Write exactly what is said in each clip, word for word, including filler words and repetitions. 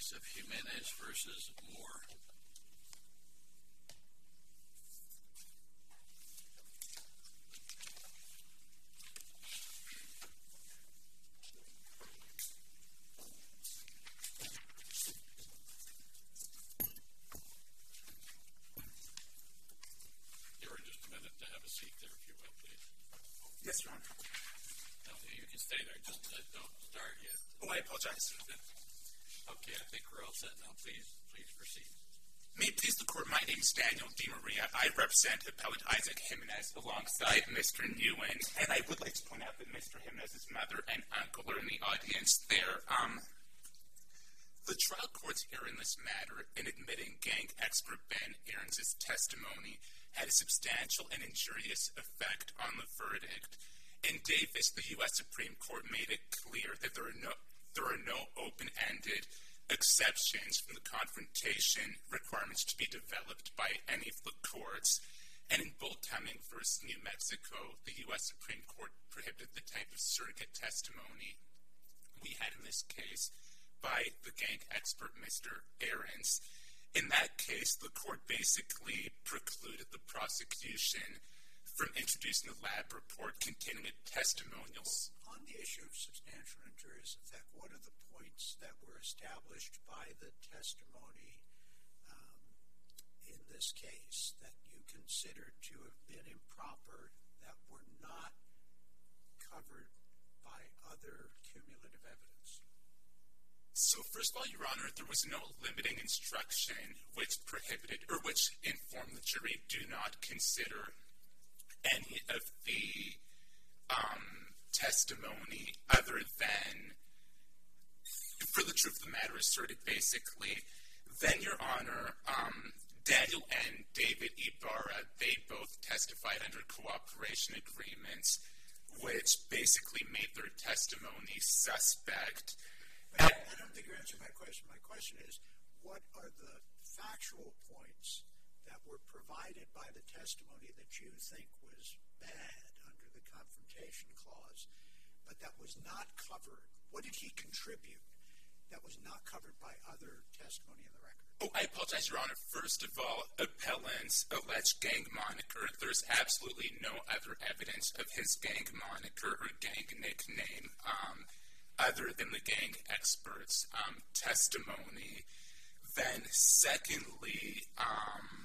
case of Jimenez versus Moore. You're just a minute to have a seat there, if you will, please. Yes, Your Honor. No, you can stay there. Just uh, don't start yet. Oh, I apologize. Okay, I think we're all set now. Please, please proceed. May it please the Court, my name is Daniel DiMaria. I represent Appellant Isaac Jimenez alongside Mister Nguyen, and I would like to point out that Mister Jimenez's mother and uncle are in the audience there. Um, the trial court's error in this matter in admitting gang expert Ben Aarons' testimony had a substantial and injurious effect on the verdict. In Davis, the U S Supreme Court made it clear that there are no there are no open-ended exceptions from the confrontation requirements to be developed by any of the courts. And in Bulltumming versus New Mexico, the U S Supreme Court prohibited the type of surrogate testimony we had in this case by the gang expert, Mister Aarons. In that case, the court basically precluded the prosecution from introducing a lab report containing a testimonials. On the issue of substantial injurious effect, what are the points that were established by the testimony um, in this case that you consider to have been improper that were not covered by other cumulative evidence? So first of all, Your Honor, there was no limiting instruction which prohibited or which informed the jury do not consider any of the um, testimony other than, for the truth of the matter asserted, basically. Then, Your Honor, um, Daniel and David Ibarra, they both testified under cooperation agreements, which basically made their testimony suspect. I, I don't think you answered my question. My question is, what are the factual points that were provided by the testimony that you think was bad under the Confrontation Clause, but that was not covered? What did he contribute that was not covered by other testimony in the record? Oh, I apologize, Your Honor. First of all, appellant's alleged gang moniker, there's absolutely no other evidence of his gang moniker or gang nickname um, other than the gang expert's um, testimony. Then, secondly, um,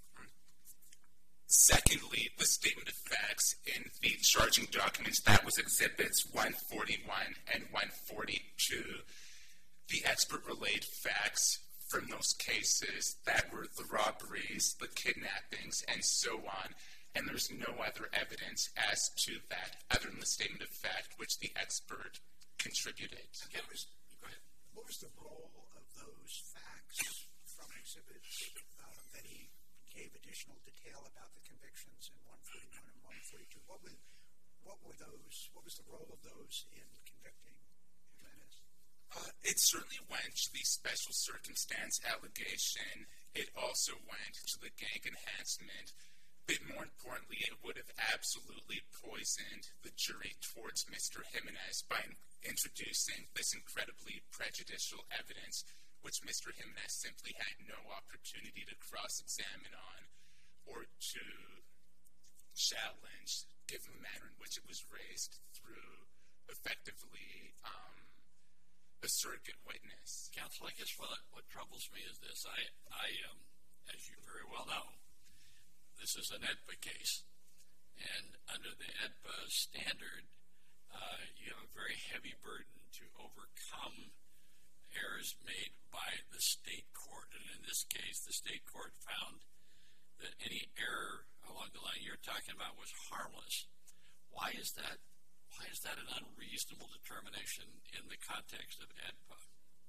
secondly, the statement of facts in the charging documents, that was Exhibits one forty-one and one forty-two. The expert relayed facts from those cases that were the robberies, the kidnappings, and so on, and there's no other evidence as to that other than the statement of fact which the expert contributed. Okay, what was, go ahead. What was the role of those facts from Exhibit uh, that he gave additional detail about the convictions in one forty-one and one forty-two? What was, what were those? What was the role of those in convicting Jimenez? Uh, it certainly went to the special circumstance allegation. It also went to the gang enhancement. But more importantly, it would have absolutely poisoned the jury towards Mister Jimenez by introducing this incredibly prejudicial evidence, which Mister Jimenez simply had no opportunity to cross-examine on or to challenge, given the manner in which it was raised through effectively um, a surrogate witness. Counsel, I guess what, what troubles me is this. I, I um, as you very well know, this is an E D P A case, and under the E D P A standard, uh, you have a very heavy burden to overcome errors made by the state court, and in this case, the state court found that any error along the line you're talking about was harmless. Why is that? Why is that an unreasonable determination in the context of E D P A?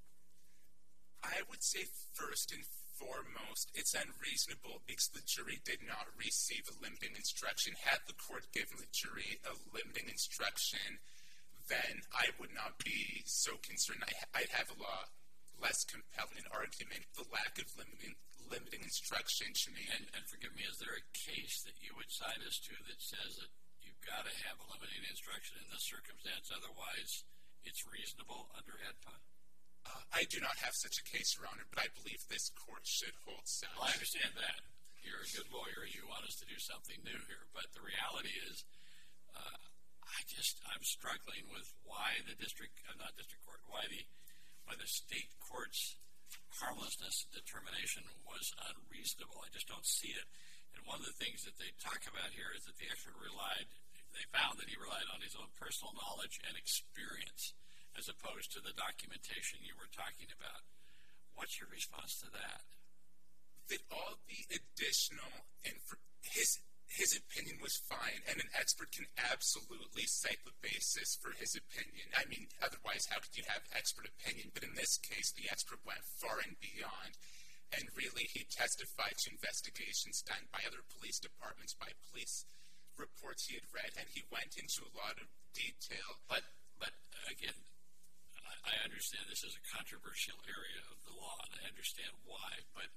I would say first and foremost, it's unreasonable because the jury did not receive a limiting instruction. Had the court given the jury a limiting instruction, then I would not be so concerned. I, I'd have a lot less compelling argument. The lack of limiting, limiting instruction to me. And, and forgive me, is there a case that you would cite us to that says that you've got to have a limiting instruction in this circumstance, otherwise it's reasonable under E D P A? Uh, I do not have such a case, Your Honor, but I believe this court should hold such. Well, I understand that. You're a good lawyer. You want us to do something new here. But the reality is, uh, I just, I'm struggling with why the district, uh, not district court, why the, why the state court's harmlessness determination was unreasonable. I just don't see it. And one of the things that they talk about here is that the expert relied, they found that he relied on his own personal knowledge and experience as opposed to the documentation you were talking about. What's your response to that? That all the additional, and his his opinion was fine, and an expert can absolutely cite the basis for his opinion. I mean, otherwise, how could you have expert opinion? But in this case, the expert went far and beyond, and really he testified to investigations done by other police departments, by police reports he had read, and he went into a lot of detail. But, but again, I, I understand this is a controversial area of the law, and I understand why, but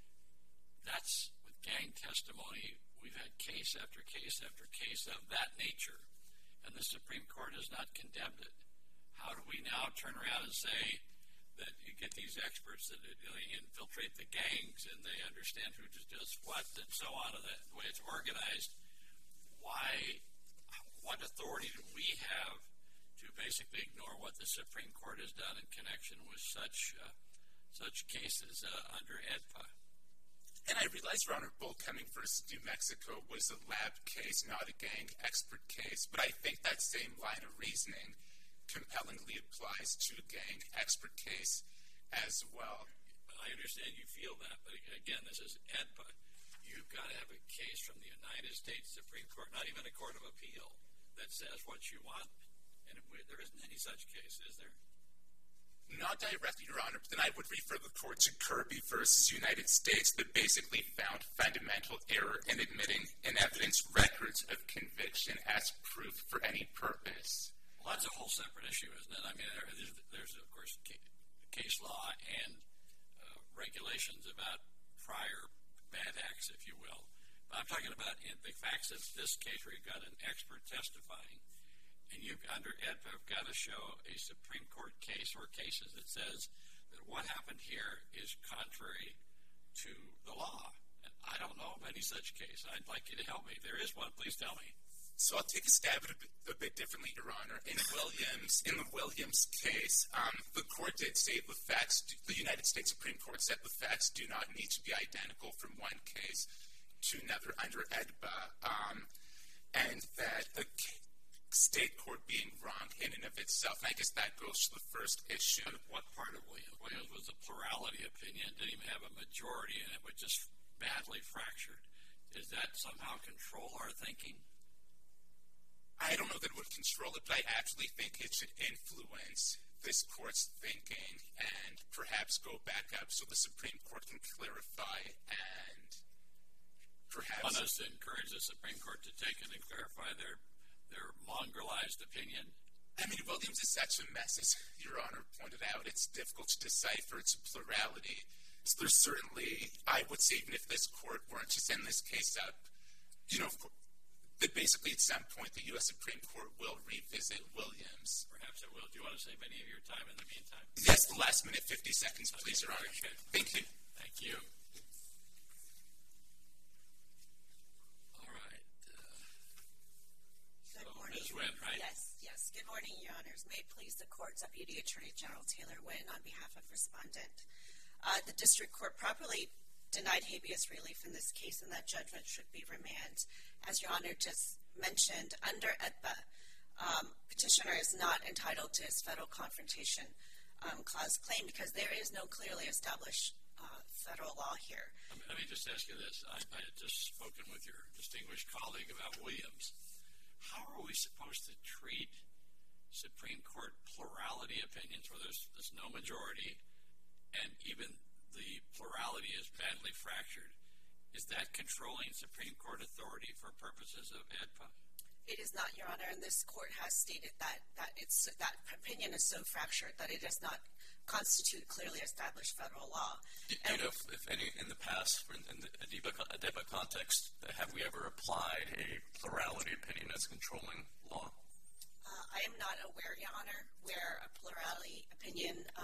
that's with gang testimony. We've had case after case after case of that nature, and the Supreme Court has not condemned it. How do we now turn around and say that you get these experts that you know, infiltrate the gangs and they understand who does what and so on, and the way it's organized? Why, what authority do we have to basically ignore what the Supreme Court has done in connection with such uh, such cases uh, under E D P A? And I realize, Your Honor, Bull Cumming versus New Mexico was a lab case, not a gang expert case, but I think that same line of reasoning compellingly applies to a gang expert case as well. I understand you feel that, but again, this is E D P A. You've got to have a case from the United States Supreme Court, not even a court of appeal, that says what you want, and there isn't any such case, is there? Not directly, Your Honor, but then I would refer the court to Kirby versus United States that basically found fundamental error in admitting an evidence records of conviction as proof for any purpose. Well, that's a whole separate issue, isn't it? I mean, there's, there's of course, case law and uh, regulations about prior bad acts, if you will. But I'm talking about in the facts of this case where you've got an expert testifying, and you, under E D P A, have got to show a Supreme Court case or cases that says that what happened here is contrary to the law. And I don't know of any such case. I'd like you to help me. If there is one, please tell me. So I'll take a stab at it a bit, a bit differently, Your Honor. In Williams, in the Williams case, um, the court did say the facts, the United States Supreme Court said the facts do not need to be identical from one case to another under E D P A, um, and that a state court being wrong in and of itself. And I guess that goes to the first issue. What part of Williams? Williams was a plurality opinion, didn't even have a majority, and it was just badly fractured. Does that somehow control our thinking? I don't know that it would control it, but I actually think it should influence this court's thinking and perhaps go back up so the Supreme Court can clarify and perhaps... Want us to encourage the Supreme Court to take it and clarify their their mongrelized opinion? I mean, Williams is such a mess, as Your Honor pointed out. It's difficult to decipher. It's a plurality. So there's certainly, I would say, even if this court weren't to send this case up, you know, that basically at some point the U S Supreme Court will revisit Williams. Perhaps it will. Do you want to save any of your time in the meantime? Yes, the last minute, fifty seconds, please, okay, Your Honor. Okay. Thank you. Thank you. All right. Uh, Good so morning. Miz Wynn, right? Yes, yes. Good morning, Your Honors. May it please the Court, Deputy Attorney General Taylor Wynn on behalf of Respondent. Uh, the District Court properly denied habeas relief in this case, and that judgment should be remanded. As Your Honor just mentioned, under E D P A, um, petitioner is not entitled to his federal confrontation um, clause claim because there is no clearly established uh, federal law here. Let me, let me just ask you this. I, I had just spoken with your distinguished colleague about Williams. How are we supposed to treat Supreme Court plurality opinions where there's, there's no majority and even the plurality is badly fractured? Is that controlling Supreme Court authority for purposes of E D P A? It is not, Your Honor, and this court has stated that that it's that opinion is so fractured that it does not constitute clearly established federal law. Do you know if, if any in the past, in, in the E D P A context, have we ever applied a plurality opinion as controlling law? Uh, I am not aware, Your Honor, where a plurality opinion um, has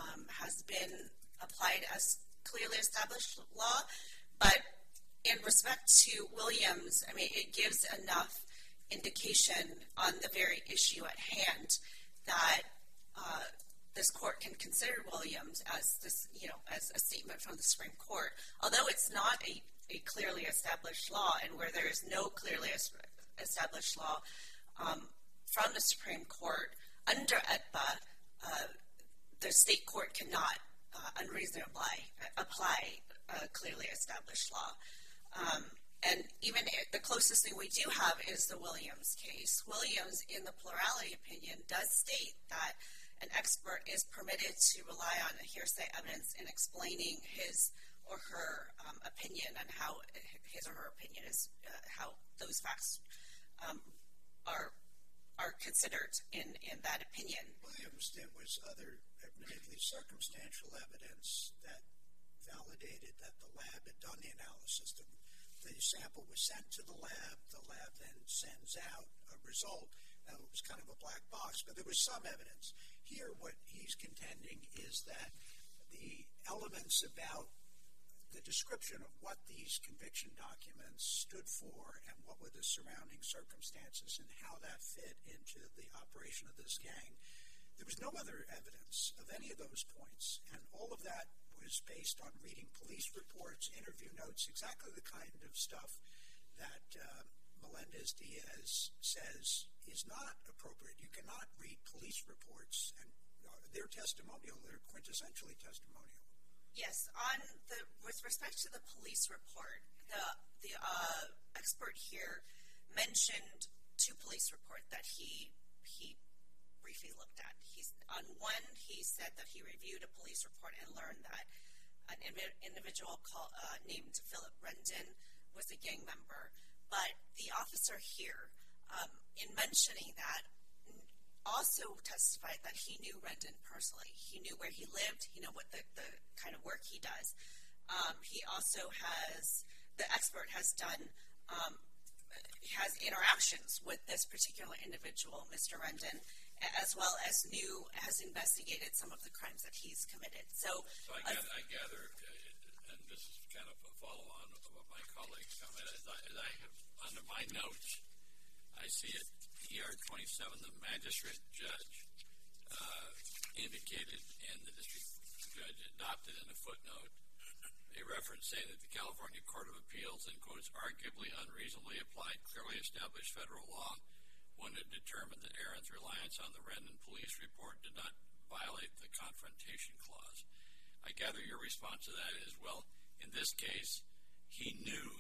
has been applied as clearly established law, but in respect to Williams, I mean, it gives enough indication on the very issue at hand that uh, this court can consider Williams as this, you know, as a statement from the Supreme Court. Although it's not a, a clearly established law, and where there is no clearly es- established law um, from the Supreme Court under E D P A, uh, the state court cannot uh, unreasonably apply a clearly established law. Um, and even it, the closest thing we do have is the Williams case. Williams, in the plurality opinion, does state that an expert is permitted to rely on hearsay evidence in explaining his or her um, opinion and how his or her opinion is, uh, how those facts um, are are considered in, in that opinion. Williams, there was other admittedly circumstantial evidence that validated that the lab had done the analysis. The, the sample was sent to the lab. The lab then sends out a result. Now, it was kind of a black box, but there was some evidence. Here, what he's contending is that the elements about the description of what these conviction documents stood for and what were the surrounding circumstances and how that fit into the operation of this gang, there was no other evidence of any of those points, and all of that was based on reading police reports, interview notes, exactly the kind of stuff that uh, Melendez-Diaz says is not appropriate. You cannot read police reports, and uh, they're testimonial, they're quintessentially testimonial. Yes, on the with respect to the police report, the the uh, expert here mentioned two police reports that he he briefly looked at. He's on one. He said that he reviewed a police report and learned that an individual called uh, named Philip Rendon was a gang member. But the officer here, um, in mentioning that, also testified that he knew Rendon personally. He knew where he lived. He knew what the, the kind of work he does. Um, he also has, the expert has done, um, has interactions with this particular individual, Mister Rendon, as well as knew, has investigated some of the crimes that he's committed. So, so I, gather, I gather, uh, and this is kind of a follow-on of what my colleagues commented, as I, as I have under my notes, I see it. E R twenty-seven, the magistrate judge uh, indicated, and the district judge adopted in a footnote, a reference saying that the California Court of Appeals, in quotes, arguably unreasonably applied clearly established federal law when it determined that Aaron's reliance on the Rendon police report did not violate the Confrontation Clause. I gather your response to that is, well, in this case, he knew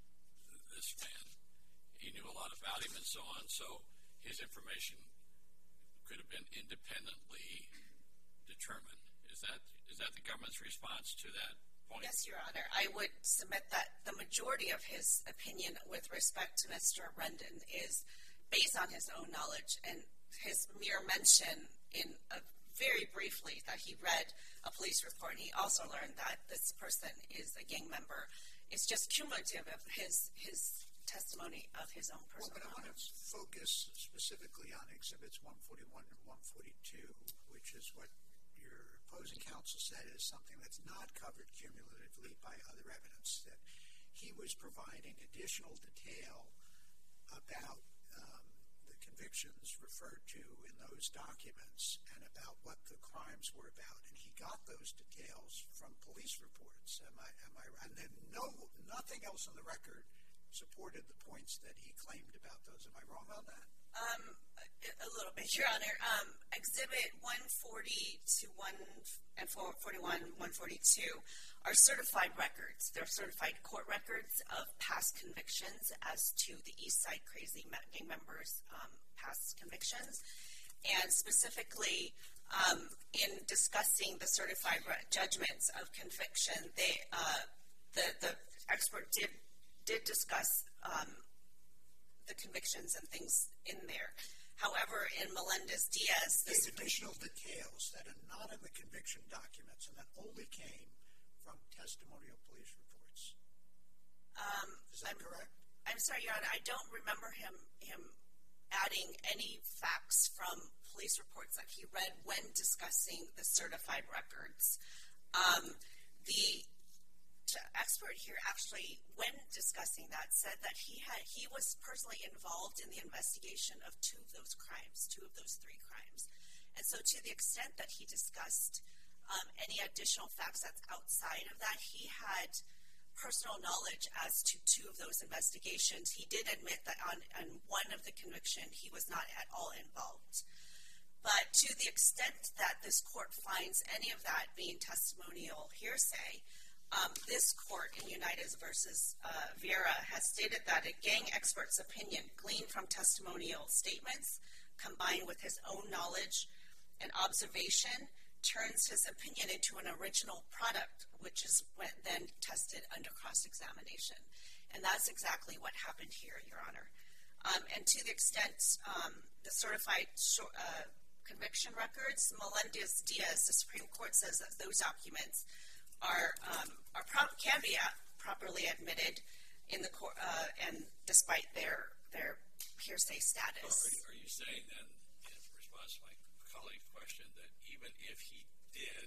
this man. He knew a lot about him and so on, so his information could have been independently determined. Is that is that the government's response to that point? Yes, Your Honor. I would submit that the majority of his opinion with respect to Mister Rendon is based on his own knowledge, and his mere mention in a very briefly that he read a police report, and he also learned that this person is a gang member. It's just cumulative of his his testimony of his own personal well, but knowledge. I want to focus specifically on Exhibits one forty-one and one forty-two, which is what your opposing counsel said is something that's not covered cumulatively by other evidence, that he was providing additional detail about um, the convictions referred to in those documents and about what the crimes were about, and he got those details from police reports. Am I, am I right? And then no, nothing else on the record supported the points that he claimed about those. Am I wrong on that? Um, a, a little bit, Your Honor. Um, Exhibit one forty to one and forty-one, one forty-two are certified records. They're certified court records of past convictions as to the East Side Crazy gang members' um, past convictions, and specifically um, in discussing the certified re- judgments of conviction, they uh, the the expert did. did discuss um, the convictions and things in there. However, in Melendez-Diaz, this additional details that are not in the conviction documents and that only came from testimonial police reports. Um, Is that I'm, correct? I'm sorry, Your Honor, I don't remember him him adding any facts from police reports that he read when discussing the certified records. Um, the expert here actually, when discussing that, said that he had he was personally involved in the investigation of two of those crimes, two of those three crimes. And so to the extent that he discussed um, any additional facts that's outside of that, he had personal knowledge as to two of those investigations. He did admit that on, on one of the conviction, he was not at all involved. But to the extent that this court finds any of that being testimonial hearsay, Um, this court in United versus uh, Vieira has stated that a gang expert's opinion gleaned from testimonial statements combined with his own knowledge and observation turns his opinion into an original product, which is when, then tested under cross-examination. And that's exactly what happened here, Your Honor. Um, and to the extent um, the certified short, uh, conviction records, Melendez-Diaz, the Supreme Court says that those documents are um, are pro- can be uh, properly admitted in the court, uh, and despite their their hearsay status. Well, are, you, are you saying then, in response to my colleague's question, that even if he did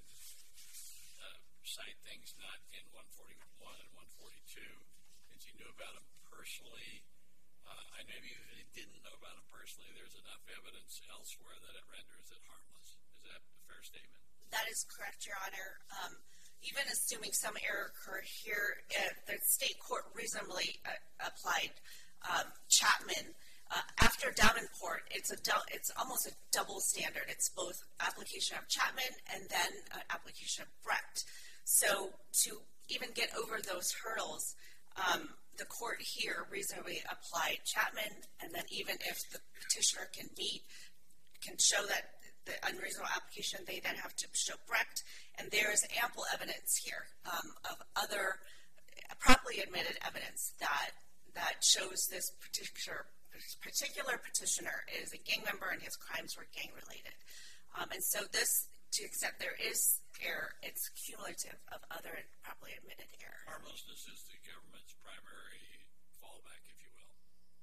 uh, cite things not in one forty-one and one forty-two, since he knew about them personally, uh, and maybe if he didn't know about them personally, there's enough evidence elsewhere that it renders it harmless? Is that a fair statement? That is correct, Your Honor. Um, Even assuming some error occurred here, uh, the state court reasonably uh, applied um, Chapman. Uh, after Davenport, it's a du- it's almost a double standard. It's both application of Chapman and then uh, application of Brecht. So to even get over those hurdles, um, the court here reasonably applied Chapman, and then even if the petitioner can meet, can show that the unreasonable application, they then have to show Brecht, and there is ample evidence here um, of other properly admitted evidence that that shows this particular particular petitioner is a gang member and his crimes were gang related. Um, and so this, to accept there is error, it's cumulative of other properly admitted error. Harmlessness is the government's primary fallback, if you will.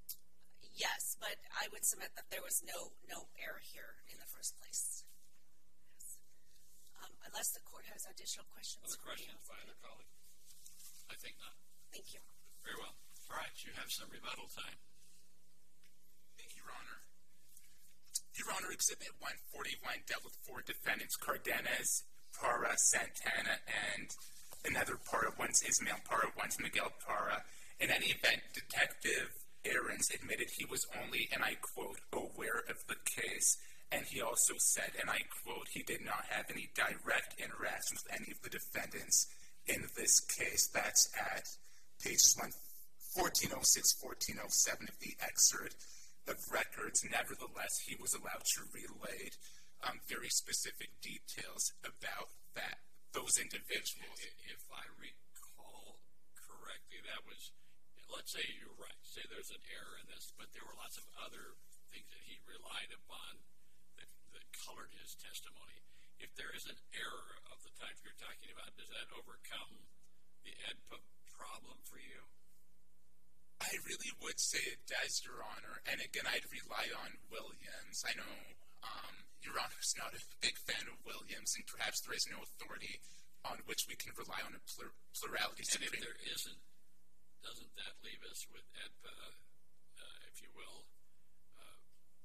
Yes, but I would submit that there was no no error here in the first place. Yes. Um, unless the court has additional questions. Other questions by other colleagues? I think not. Thank you. Very well. All right, you have some rebuttal time. Thank you, Your Honor. Your Honor, Exhibit one forty-one dealt with four defendants, Cardenas, Parra, Santana, and another Parra, one's Ismael Parra, one's Miguel Parra. In any event, Detective Aarons admitted he was only, and I quote, aware of the case, and he also said, and I quote, he did not have any direct interactions with any of the defendants in this case. That's at pages fourteen oh six, fourteen oh seven of the excerpt of records. Nevertheless, he was allowed to relay um, very specific details about that those individuals. If I recall correctly, that was, let's say you're right, say there's an error in this, but there were lots of other things that he relied upon that, that colored his testimony. If there is an error of the type you're talking about, does that overcome the E D P A problem for you? I really would say it does, Your Honor. And again, I'd rely on Williams. I know um, Your Honor's not a big fan of Williams, and perhaps there is no authority on which we can rely on a plur- plurality. And Supreme. if there isn't, doesn't that leave us with E D P A, uh, if you will, uh,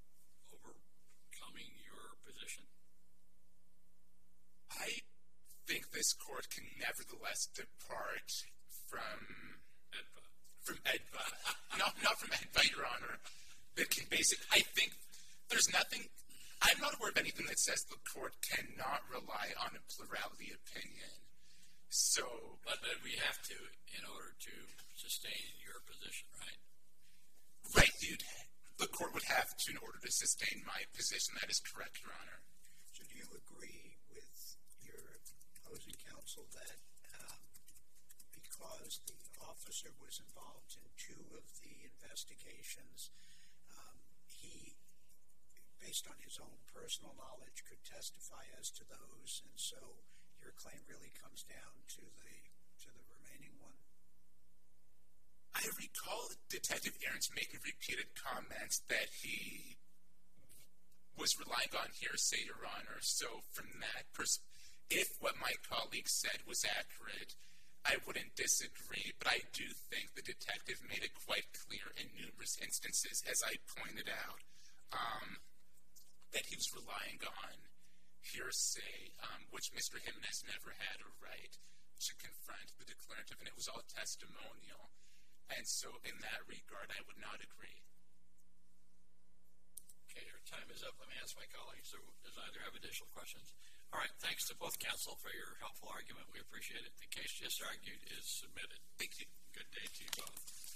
overcoming your position? I think this court can nevertheless depart from E D P A. from E D P A. not, not from E D P A, Your Honor. That can basic. I think there's nothing. I'm not aware of anything that says the court cannot rely on a plurality opinion. So, But, but we have to in order to sustain your position, right? right, dude. The court would have to in order to sustain my position. That is correct, Your Honor. So do you agree with your opposing counsel that um, because the officer was involved in two of the investigations, um, he, based on his own personal knowledge, could testify as to those, and so your claim really comes down to the to the remaining one? I recall Detective Aarons making repeated comments that he was relying on hearsay, Your Honor. So from that perspective, if what my colleague said was accurate, I wouldn't disagree, but I do think the detective made it quite clear in numerous instances, as I pointed out, um, that he was relying on hearsay, um, which Mister Jimenez never had a right to confront the declarative, and it was all testimonial. And so in that regard, I would not agree. Okay, your time is up. Let me ask my colleagues, does either have additional questions? All right, thanks to both counsel for your helpful argument. We appreciate it. The case just argued is submitted. Thank you. Good day to you both.